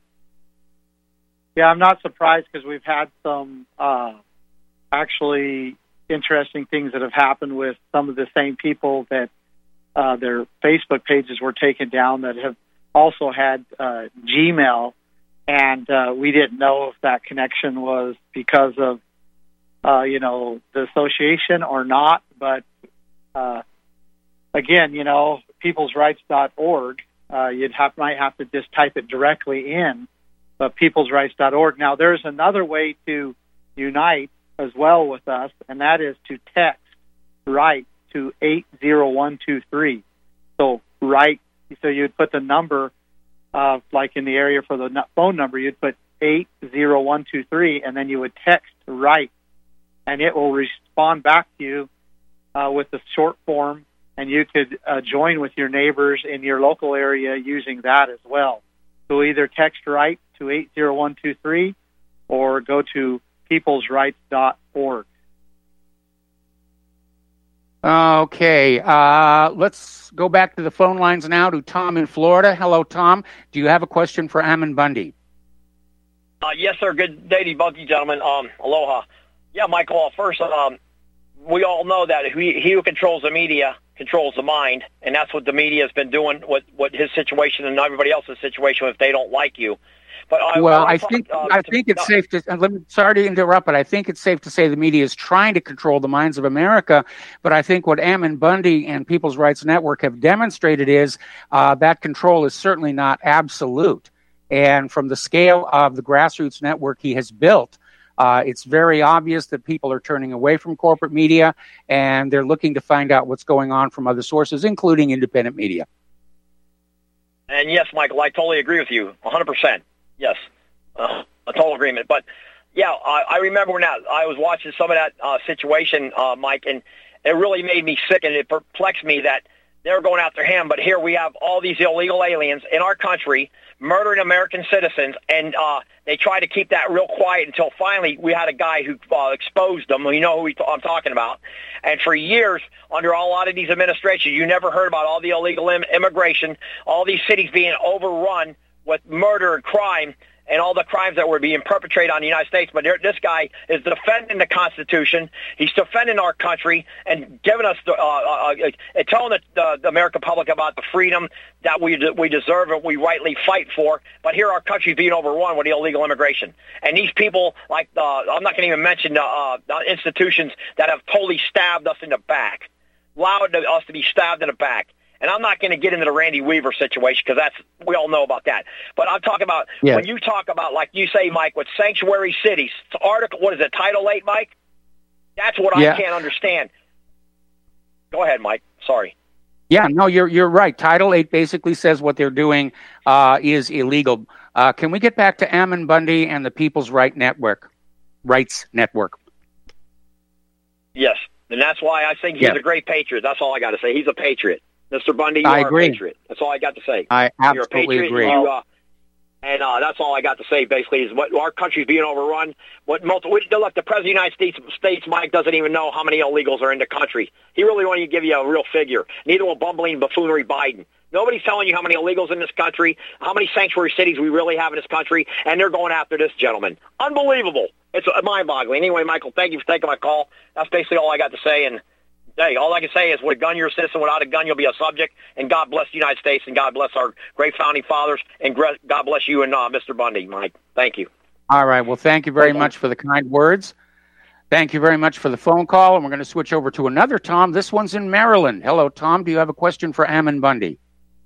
Yeah, I'm not surprised because we've had some uh, actually interesting things that have happened with some of the same people that uh, their Facebook pages were taken down that have also had uh, Gmail, and uh, we didn't know if that connection was because of, uh, you know, the association or not. But uh, again, you know, peoples rights dot org, uh, you'd have might have to just type it directly in. But peoples rights dot org. Now, there's another way to unite as well with us, and that is to text right to eight zero one two three. So right, so you'd put the number, uh, like in the area for the phone number, you'd put eight zero one two three, and then you would text right, and it will respond back to you uh, with the short form, and you could uh, join with your neighbors in your local area using that as well. So either text right to eight zero one two three or go to peoples rights dot org. Okay, uh, let's go back to the phone lines now to Tom in Florida. Hello, Tom. Do you have a question for Ammon Bundy? Uh, yes, sir. Good day to you both, you gentlemen. Um, aloha. Yeah, Michael, first, um, we all know that he, he who controls the media controls the mind, and that's what the media has been doing, what, what his situation and everybody else's situation if they don't like you. But I, well, I, I think uh, I think it's safe to. Let me, sorry to interrupt, but I think it's safe to say the media is trying to control the minds of America. But I think what Ammon Bundy and People's Rights Network have demonstrated is uh, that control is certainly not absolute. And from the scale of the grassroots network he has built, uh, it's very obvious that people are turning away from corporate media and they're looking to find out what's going on from other sources, including independent media. And yes, Michael, I totally agree with you, one hundred percent. Yes, uh, a total agreement. But, yeah, I, I remember when I, I was watching some of that uh, situation, uh, Mike, and it really made me sick, and it perplexed me that they were going after him. But here we have all these illegal aliens in our country murdering American citizens, and uh, they try to keep that real quiet until finally we had a guy who uh, exposed them. You know who we, I'm talking about. And for years, under a lot of these administrations, you never heard about all the illegal im- immigration, all these cities being overrun with murder and crime and all the crimes that were being perpetrated on the United States. But this guy is defending the Constitution. He's defending our country and giving us, the, uh, uh, uh, telling the, uh, the American public about the freedom that we we deserve and we rightly fight for. But here our country's being overrun with illegal immigration. And these people, like, uh, I'm not going to even mention the uh, uh, institutions that have totally stabbed us in the back, allowed us to be stabbed in the back. And I'm not going to get into the Randy Weaver situation because that's we all know about that. But I'm talking about yeah. when you talk about, like you say, Mike, with sanctuary cities. Article, what is it, Title eight, Mike? That's what yeah. I can't understand. Go ahead, Mike. Sorry. Yeah, no, you're you're right. Title eight basically says what they're doing uh, is illegal. Uh, can we get back to Ammon Bundy and the People's Right Network, Rights Network? Yes, and that's why I think he's yeah. a great patriot. That's all I got to say. He's a patriot. Mister Bundy, you I are agree. a patriot. That's all I got to say. I absolutely You're a patriot, agree. You, uh, and uh, that's all I got to say, basically, is what our country's being overrun. What multi- Look, the President of the United States, States, Mike, doesn't even know how many illegals are in the country. He really won't even give you a real figure. Neither will bumbling buffoonery Biden. Nobody's telling you how many illegals in this country, how many sanctuary cities we really have in this country, and they're going after this gentleman. Unbelievable. It's mind-boggling. Anyway, Michael, thank you for taking my call. That's basically all I got to say, and hey, all I can say is with a gun, you're a citizen. Without a gun, you'll be a subject. And God bless the United States, and God bless our great founding fathers, and God bless you and uh, Mister Bundy, Mike. Thank you. All right. Well, thank you very okay. much for the kind words. Thank you very much for the phone call. And we're going to switch over to another Tom. This one's in Maryland. Hello, Tom. Do you have a question for Ammon Bundy?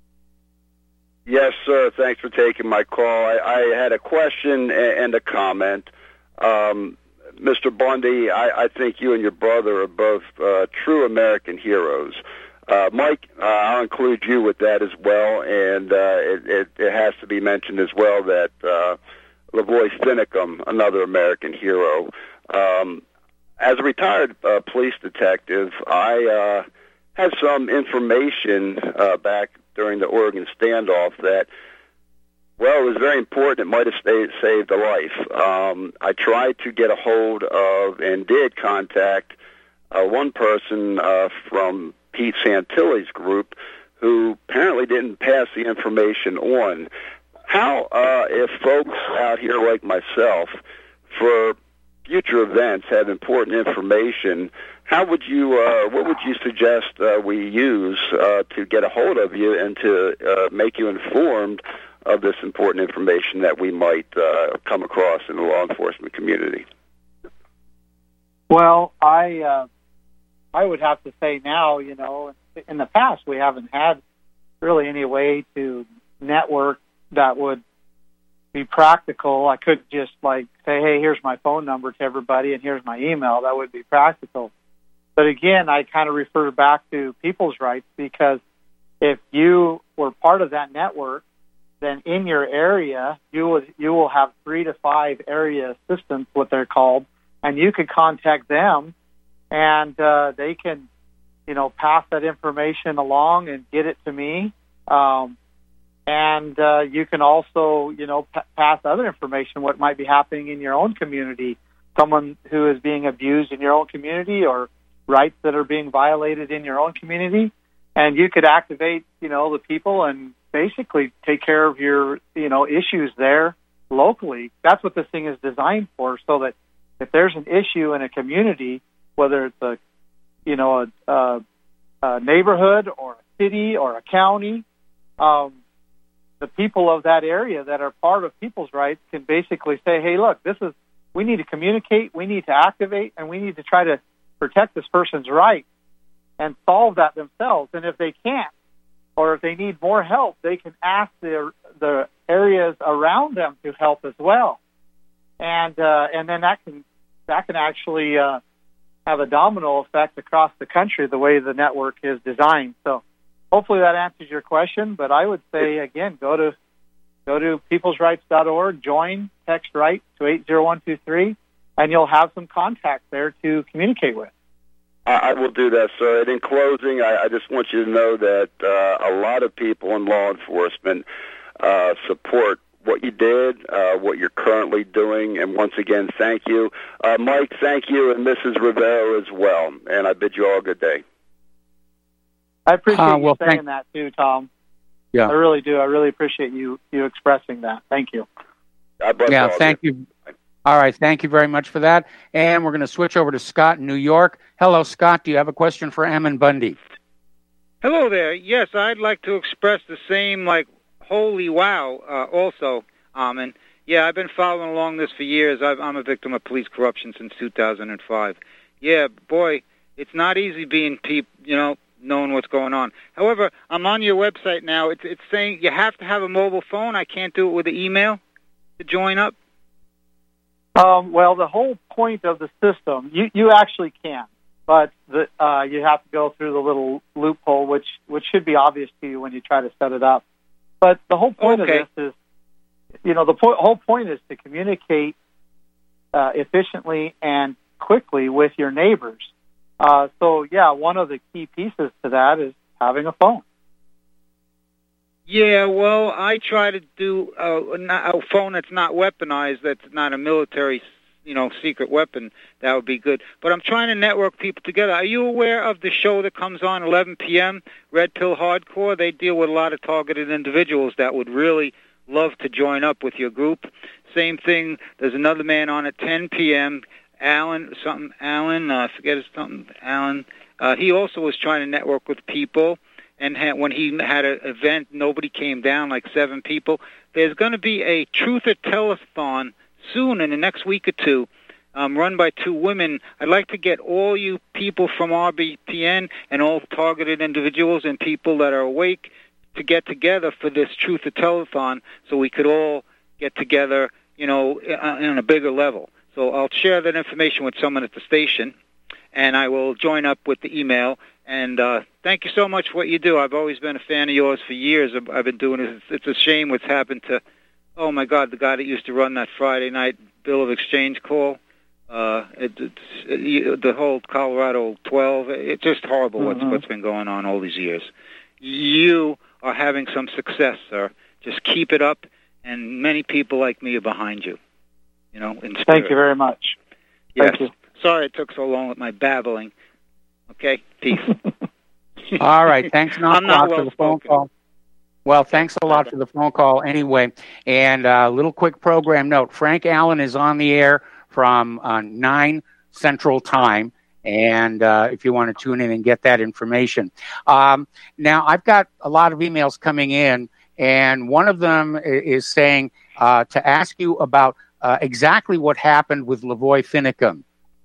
Yes, sir. Thanks for taking my call. I, I had a question and a comment. Um, Mister Bundy, I, I think you and your brother are both uh, true American heroes. Uh, Mike, uh, I'll include you with that as well, and uh, it, it, it has to be mentioned as well that uh, Lavoy Finicum, another American hero. Um, as a retired uh, police detective, I uh, had some information uh, back during the Oregon standoff that, well, it was very important. It might have stayed, saved a life. Um, I tried to get a hold of and did contact uh, one person uh, from Pete Santilli's group who apparently didn't pass the information on. How, uh, if folks out here like myself, for future events, have important information, how would you, uh, what would you suggest uh, we use uh, to get a hold of you and to uh, make you informed of this important information that we might uh, come across in the law enforcement community? Well, I uh, I would have to say now, you know, in the past we haven't had really any way to network that would be practical. I could just like say, hey, here's my phone number to everybody and here's my email. That would be practical. But again, I kind of refer back to people's rights, because if you were part of that network, then in your area, you will, you will have three to five area assistants, what they're called, and you could contact them, and uh, they can, you know, pass that information along and get it to me. Um, and uh, you can also, you know, p- pass other information, what might be happening in your own community, someone who is being abused in your own community, or rights that are being violated in your own community, and you could activate, you know, the people and basically take care of your, you know, issues there locally. That's what this thing is designed for, so that if there's an issue in a community, whether it's a, you know, a, a, a neighborhood or a city or a county, um, the people of that area that are part of people's rights can basically say, hey, look, this is, we need to communicate, we need to activate, and we need to try to protect this person's rights and solve that themselves. And if they can't, or if they need more help, they can ask the the areas around them to help as well. And uh, and then that can that can actually uh, have a domino effect across the country the way the network is designed. So hopefully that answers your question. But I would say, again, go to go to peoples rights dot org, join, text RIGHT to eight zero one two three, and you'll have some contacts there to communicate with. I will do that, sir. And in closing, I, I just want you to know that uh, a lot of people in law enforcement uh, support what you did, uh, what you're currently doing, and once again, thank you. Uh, Mike, thank you, and Missus Rivero as well. And I bid you all a good day. I appreciate Uh, well, you saying thank- that too, Tom. Yeah. I really do. I really appreciate you you expressing that. Thank you. God bless Yeah, all of thank you. All right, thank you very much for that. And we're going to switch over to Scott in New York. Hello, Scott. Do you have a question for Ammon Bundy? Hello there. Yes, I'd like to express the same, like, holy wow, uh, also, Ammon. Yeah, I've been following along this for years. I've, I'm a victim of police corruption since two thousand five. Yeah, boy, it's not easy being, peop, you know, knowing what's going on. However, I'm on your website now. It's, it's saying you have to have a mobile phone. I can't do it with an email to join up. Um, well, the whole point of the system, you, you actually can, but the, uh, you have to go through the little loophole, which, which should be obvious to you when you try to set it up. But the whole point Okay. of this is, you know, the po- whole point is to communicate uh, efficiently and quickly with your neighbors. Uh, so, yeah, one of the key pieces to that is having a phone. Yeah, well, I try to do uh, not- a phone that's not weaponized, that's not a military, you know, secret weapon. That would be good. But I'm trying to network people together. Are you aware of the show that comes on eleven p.m., Red Pill Hardcore? They deal with a lot of targeted individuals that would really love to join up with your group. Same thing, there's another man on at ten p.m., Alan, something, Alan, uh, I forget his something, Alan. Uh, he also was trying to network with people. And ha- when he had an event, nobody came down, like seven people. There's going to be a Truth or Telethon soon, in the next week or two, um, run by two women. I'd like to get all you people from R B P N and all targeted individuals and people that are awake to get together for this Truth or Telethon so we could all get together, you know, on a bigger level. So I'll share that information with someone at the station, and I will join up with the email. And uh, thank you so much for what you do. I've always been a fan of yours for years. I've, I've been doing this. It's, it's a shame what's happened to, oh, my God, the guy that used to run that Friday night Bill of Exchange call. Uh, it, it's, it, the whole Colorado twelve. It's just horrible Mm-hmm. what's, what's been going on all these years. You are having some success, sir. Just keep it up, and many people like me are behind you. You know, in spirit. Thank you very much. Yes. Thank you. Sorry it took so long with my babbling. Okay, peace. All right, thanks an I'm awful not lot well for the phone spoken. call. Well, thanks a lot for the phone call anyway. And a uh, little quick program note. Frank Allen is on the air from uh, nine Central Time, and uh, if you want to tune in and get that information. Um, now, I've got a lot of emails coming in, and one of them is saying uh, to ask you about uh, exactly what happened with Lavoy Finicum.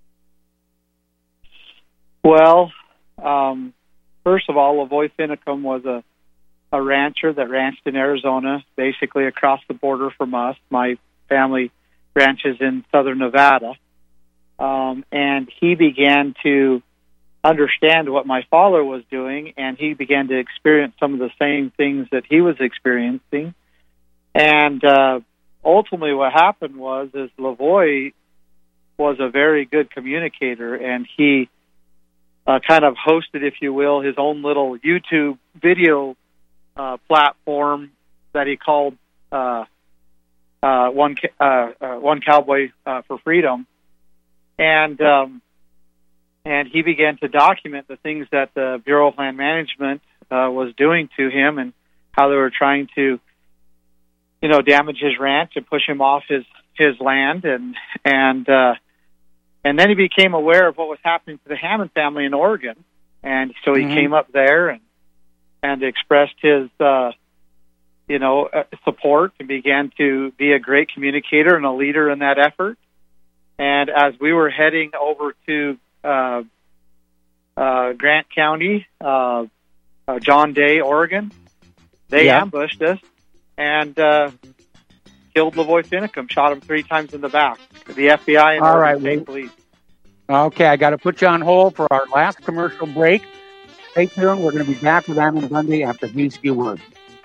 Well, um, first of all, Lavoy Finicum was a, a rancher that ranched in Arizona, basically across the border from us. My family ranches in southern Nevada. Um, and he began to understand what my father was doing, and he began to experience some of the same things that he was experiencing. And uh, ultimately what happened was is Lavoy was a very good communicator, and he Uh, kind of hosted, if you will, his own little YouTube video uh, platform that he called uh, uh, one uh, uh, one Cowboy uh, for Freedom, and um, and he began to document the things that the Bureau of Land Management uh, was doing to him and how they were trying to, you know, damage his ranch and push him off his, his land. And and uh, and then he became aware of what was happening to the Hammond family in Oregon. And so he mm-hmm. came up there and, and expressed his, uh, you know, uh, support and began to be a great communicator and a leader in that effort. And as we were heading over to uh, uh, Grant County, uh, uh, John Day, Oregon, they yeah. ambushed us and uh, killed Lavoy Finicum, shot him three times in the back. The F B I and All Oregon right, State Police. Okay, I got to put you on hold for our last commercial break. Stay tuned. We're going to be back with Ammon Bundy after these few words.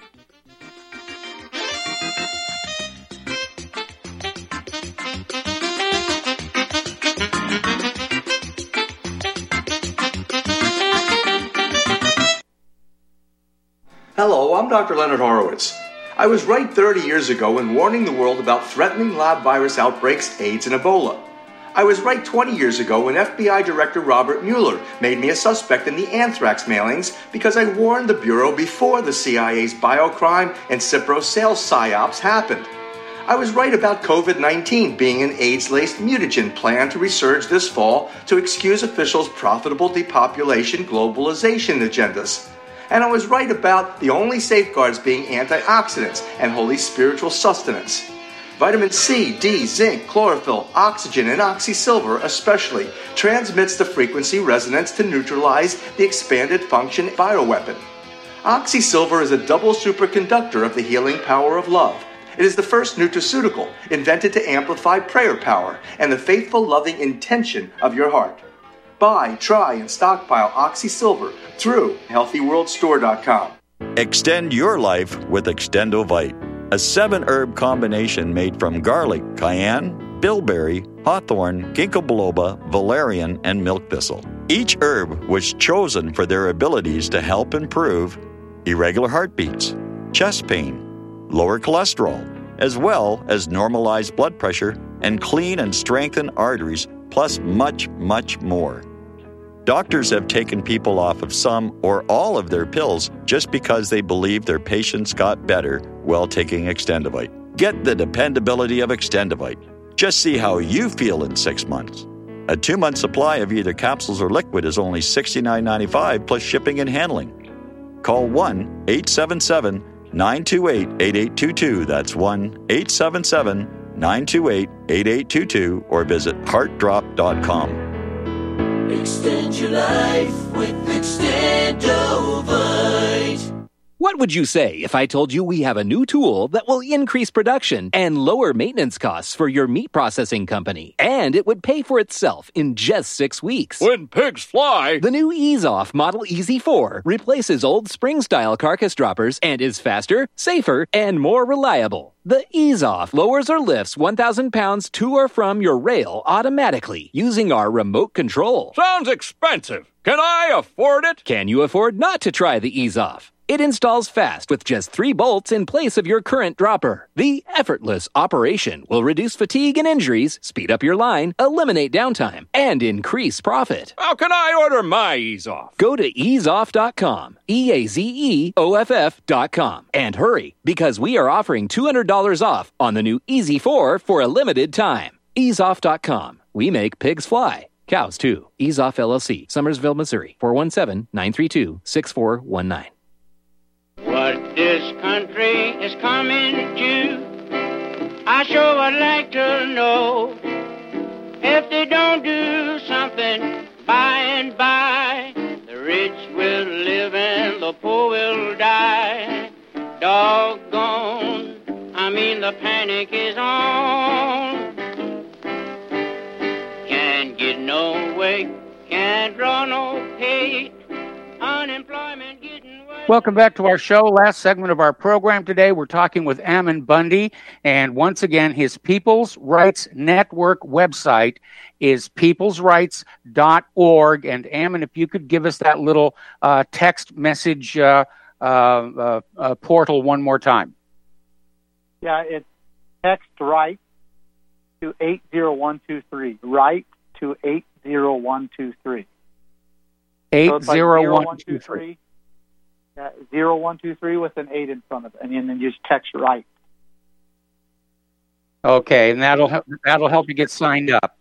Hello, I'm Doctor Leonard Horowitz. I was right thirty years ago in warning the world about threatening lab virus outbreaks, AIDS, and Ebola. I was right twenty years ago when F B I Director Robert Mueller made me a suspect in the anthrax mailings because I warned the Bureau before the C I A's biocrime and Cipro sales psyops happened. I was right about COVID nineteen being an AIDS-laced mutagen plan to resurge this fall to excuse officials' profitable depopulation globalization agendas. And I was right about the only safeguards being antioxidants and holy spiritual sustenance. Vitamin C, D, zinc, chlorophyll, oxygen, and oxysilver especially transmits the frequency resonance to neutralize the expanded function bioweapon. Oxysilver is a double superconductor of the healing power of love. It is the first nutraceutical invented to amplify prayer power and the faithful loving intention of your heart. Buy, try, and stockpile Oxysilver through healthy world store dot com. Extend your life with Extendovite, a seven-herb combination made from garlic, cayenne, bilberry, hawthorn, ginkgo biloba, valerian, and milk thistle. Each herb was chosen for their abilities to help improve irregular heartbeats, chest pain, lower cholesterol, as well as normalize blood pressure and clean and strengthen arteries, plus much, much more. Doctors have taken people off of some or all of their pills just because they believe their patients got better while taking Extendovite. Get the dependability of Extendovite. Just see how you feel in six months. A two-month supply of either capsules or liquid is only sixty-nine ninety-five plus shipping and handling. Call one eight seven seven, nine two eight, eight eight two two. That's one eight seven seven, nine two eight, eight eight two two or visit heart drop dot com. Extend your life with Extendovite. What would you say if I told you we have a new tool that will increase production and lower maintenance costs for your meat processing company? And it would pay for itself in just six weeks. When pigs fly! The new Ease Off Model E Z four replaces old spring-style carcass droppers and is faster, safer, and more reliable. The Ease Off lowers or lifts one thousand pounds to or from your rail automatically using our remote control. Sounds expensive. Can I afford it? Can you afford not to try the Ease Off? It installs fast with just three bolts in place of your current dropper. The effortless operation will reduce fatigue and injuries, speed up your line, eliminate downtime, and increase profit. How can I order my Ease Off? Go to ease off dot com, E A Z E O F F dot com, and hurry, because we are offering two hundred dollars off on the new E Z four for a limited time. ease off dot com. We make pigs fly. Cows, too. Ease Off L L C, Summersville, Missouri, four one seven, nine three two, six four one nine. What this country is coming to, I sure would like to know. If they don't do something by and by, the rich will live and the poor will die. Doggone, I mean the panic is on. Can't get no way, can't draw no pay, unemployment getting... Welcome back to our show. Last segment of our program today, we're talking with Ammon Bundy. And once again, his People's Rights Network website is peoples rights dot org. And Ammon, if you could give us that little uh, text message uh, uh, uh, uh, portal one more time. Yeah, it's text right to eight zero one two three. Right to eight zero one two three. Eight so it's like zero one two three. Uh, zero one two three with an eight in front of it, and then you just text right. Okay, and that'll help, that'll help you get signed up.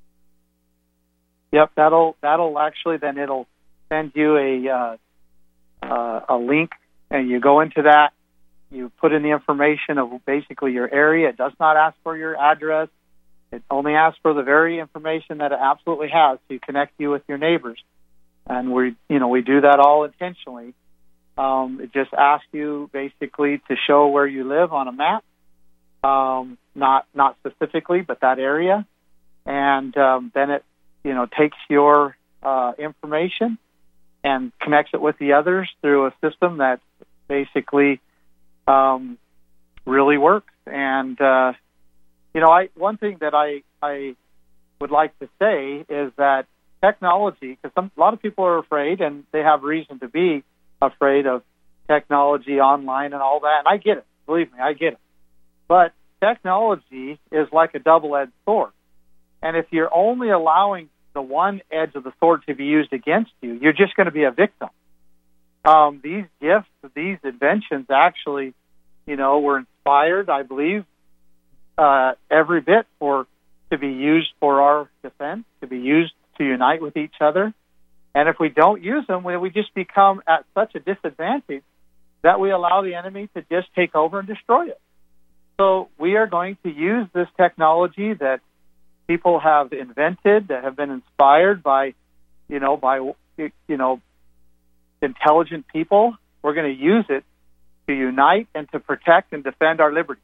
Yep, that'll that'll actually then it'll send you a uh, uh, a link, and you go into that. You put in the information of basically your area. It does not ask for your address. It only asks for the very information that it absolutely has to connect you with your neighbors. And we, you know, we do that all intentionally. Um, it just asks you basically to show where you live on a map, um, not not specifically, but that area, and um, then it, you know, takes your uh, information and connects it with the others through a system that basically um, really works. And uh, you know, I one thing that I I would like to say is that technology, because a lot of people are afraid, and they have reason to be afraid of technology, online, and all that. And I get it. Believe me, I get it. But technology is like a double-edged sword. And if you're only allowing the one edge of the sword to be used against you, you're just going to be a victim. Um, these gifts, these inventions actually, you know, were inspired, I believe, uh, every bit for to be used for our defense, to be used to unite with each other. And if we don't use them, we, we just become at such a disadvantage that we allow the enemy to just take over and destroy it. So we are going to use this technology that people have invented, that have been inspired by, you know, by, you know, intelligent people. We're going to use it to unite and to protect and defend our liberty.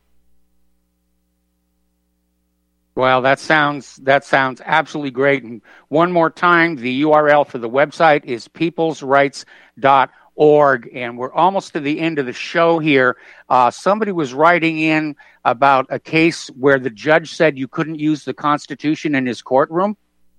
Well, that sounds that sounds absolutely great. And one more time, the U R L for the website is peoples rights dot org. And we're almost to the end of the show here. Uh, somebody was writing in about a case where the judge said you couldn't use the Constitution in his courtroom.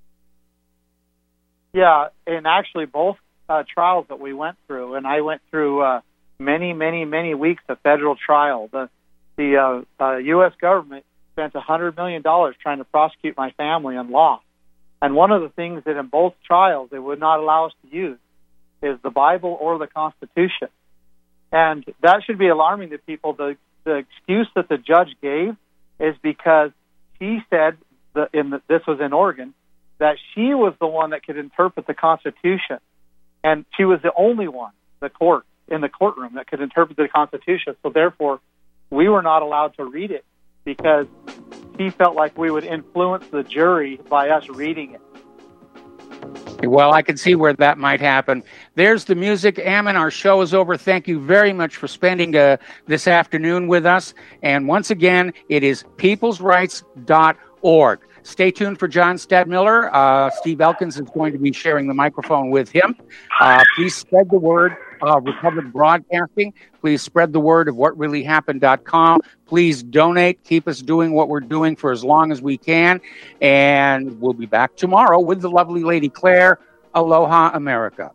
Yeah, and actually both uh, trials that we went through, and I went through uh, many, many, many weeks of federal trial. The the uh, uh, U S government spent one hundred million dollars trying to prosecute my family and lost. And one of the things that in both trials they would not allow us to use is the Bible or the Constitution. And that should be alarming to people. The, the excuse that the judge gave is because she said, that in the, this was in Oregon, that she was the one that could interpret the Constitution. And she was the only one, the court, in the courtroom that could interpret the Constitution. So therefore, we were not allowed to read it, because he felt like we would influence the jury by us reading it. Well, I can see where that might happen. There's the music. Ammon, our show is over. Thank you very much for spending uh, this afternoon with us. And once again, it is peoples rights dot org. Stay tuned for John Stadmiller. Uh, Steve Elkins is going to be sharing the microphone with him. Uh, please spread the word of Republic Broadcasting. Please spread the word of what really happened dot com. Please donate. Keep us doing what we're doing for as long as we can. And we'll be back tomorrow with the lovely Lady Claire. Aloha, America.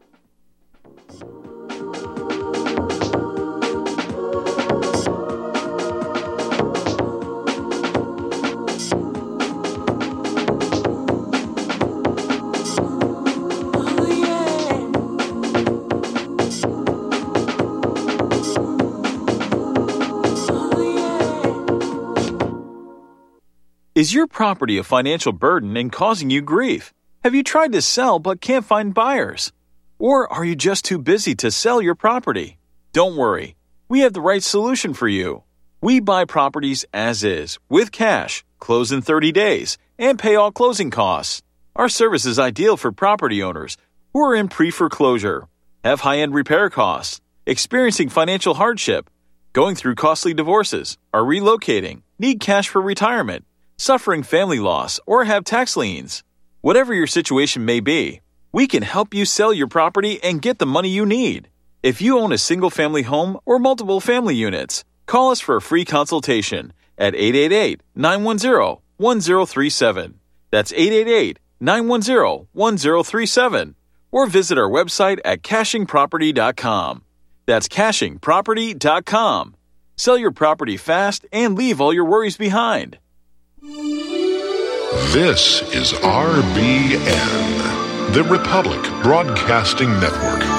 Is your property a financial burden and causing you grief? Have you tried to sell but can't find buyers? Or are you just too busy to sell your property? Don't worry. We have the right solution for you. We buy properties as is, with cash, close in thirty days, and pay all closing costs. Our service is ideal for property owners who are in pre-foreclosure, have high-end repair costs, experiencing financial hardship, going through costly divorces, are relocating, need cash for retirement, suffering family loss, or have tax liens. Whatever your situation may be, we can help you sell your property and get the money you need. If you own a single-family home or multiple family units, call us for a free consultation at eight eight eight, nine one zero, one zero three seven. That's eight eight eight, nine one zero, one zero three seven. Or visit our website at caching property dot com. That's caching property dot com. Sell your property fast and leave all your worries behind. This is R B N, the Republic Broadcasting Network.